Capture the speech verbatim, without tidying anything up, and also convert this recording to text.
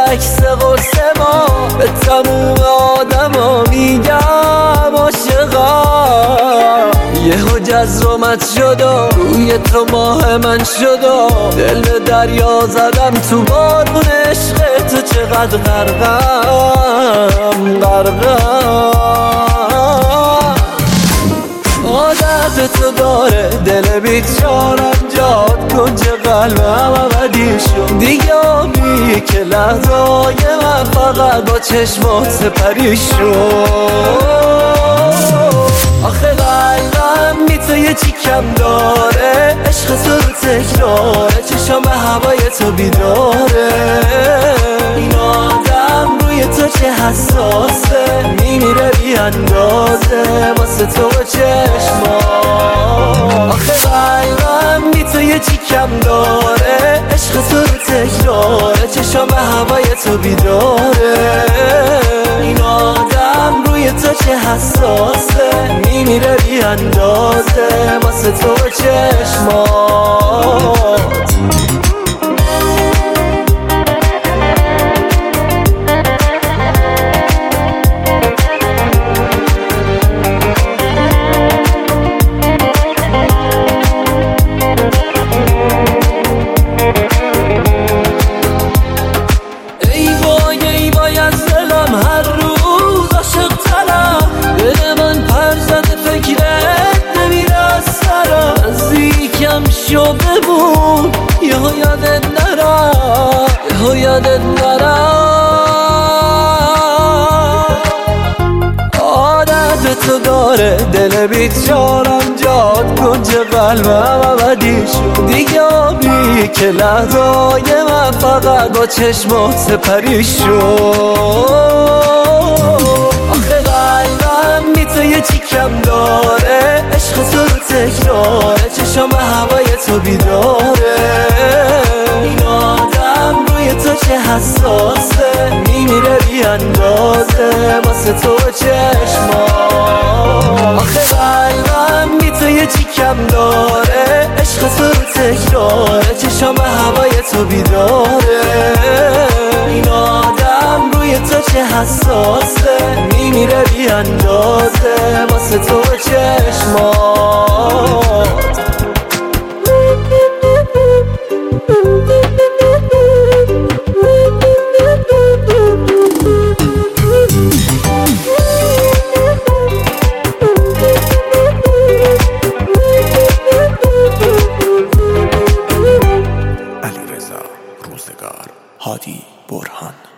عکس قرص ما به تموم آدم ها میگم عاشقم. یهو جزرومت شد و روی تو ماه من شد و دل به دریا زدم تو بارون عشق تو. چقدر غرقم غرقم. عادت تو داره دل بیچارم جاد کنج قلبم ابدی شد دیگه. آبی که لحظای من فقط با چشمات سپری شد. آخه قلبم بی تو یه چی کم داره، عشق تو رو تکراره، چشم به هوای تو بیداره. این آدم روی تو چه حساسه، میمیره بی اندازه واسه تو و چشمات. آخه قلبم بی تو یه چی کم داره، عشق تو رو تکراره، چشم به هوای تو بیداره. این آدم روی تو چه حساسه، میمیره بی اندازه واسه تو و چشمات. شو بمون یهو یادت نرم، یهو یادت نرم. عادت تو داره دل بیچارم جاد کنج قلبم ابدی شد دیگه. آبی که لحظای من فقط با چشمات سپری شد. آخه قلبم بی تو یه چی کم داره، عشق تو رو تکراره، چشم به هوای تو بیداره. این آدم روی تو چه حساسه، میمیره بی اندازه واسه تو و چشمات. آخه قلبم بی تو یه چی کم داره، عشق تو رو تکراره، چشم به هوای تو بیداره. این آدم روی تو چه حساسه، میمیره بی اندازه واسه تو و چشمات. علیرضا روزگار، هادی برهان.